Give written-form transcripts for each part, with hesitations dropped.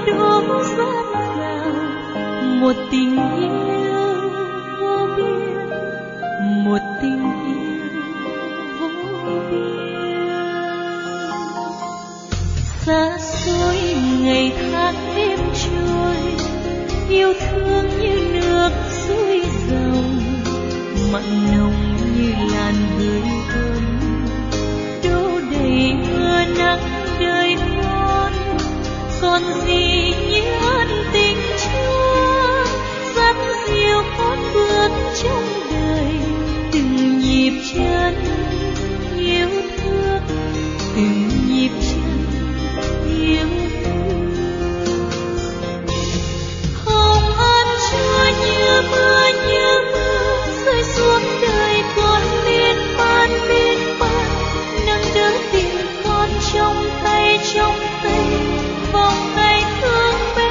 đổ dạt dào, một tình yêu vô biên, một tình yêu vô biên. Xa xôi ngày tháng đêm trôi, yêu thương như nước suối dòng, mặn nồng như làn hơi ấm, đổ đầy mưa nắng đời con. Còn gì như ân tình Chúa dắt dìu con bước trong đời, từng nhịp chân yêu thương, từng nhịp chân yêu thương. Hồng ân Chúa như mưa rơi xuống đời con miên man nâng đỡ tình con trong tay vòng tay thương mến.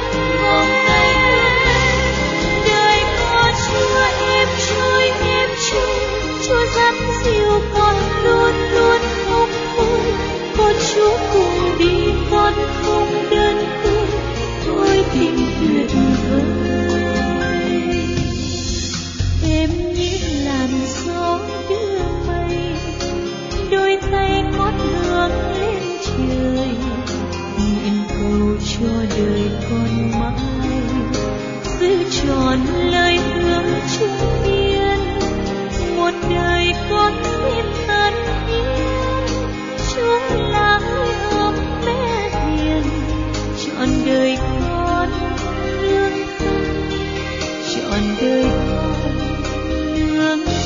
Đời có Chúa êm trôi Chúa dắt dìu con luôn luôn không vui. Có Chúa cùng đi con không đơn côi, ôi tình tuyệt vời. Êm như làn gió đưa mây, đôi tay con hướng lên trời, nguyện cầu cho đời con mãi giữ tròn lời hứa chung biên. Một đời con xin tận hiến, Chúa là hơi ấm mẹ hiền, trọn đời con nương thân, trọn đời con nương thân.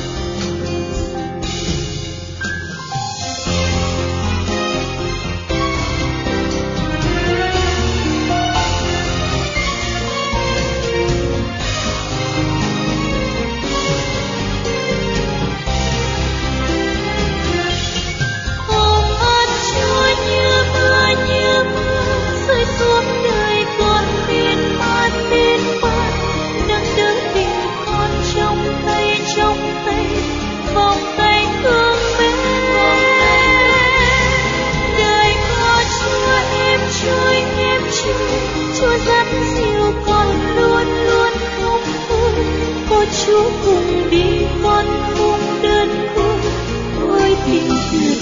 Chúa dắt dìu con luôn luôn không vui. Có Chúa cùng đi con không đơn côi, ôi tình tuyệt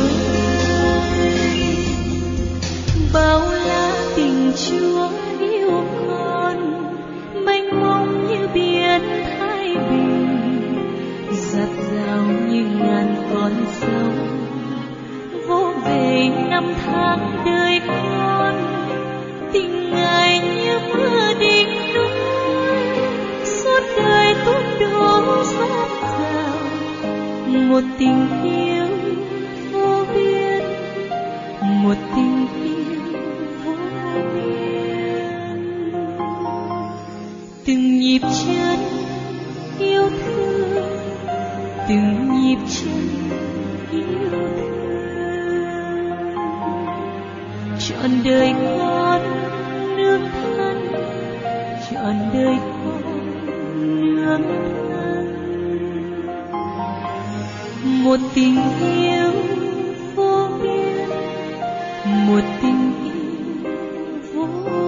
vời. Bao la tình Chúa yêu con, mênh mông như biển Thái Bình, dạt dào như ngàn con sông, vỗ về năm tháng đời con. Tình Ngài như mưa đỉnh núi, suốt đời tuôn đổ dạt dào, một tình yêu vô biên, một tình yêu vô biên. Từng nhịp chân yêu thương, từng nhịp chân yêu thương, trọn đời con nương thân, trọn đời con nương thân. Một tình yêu vô biên, một tình yêu vô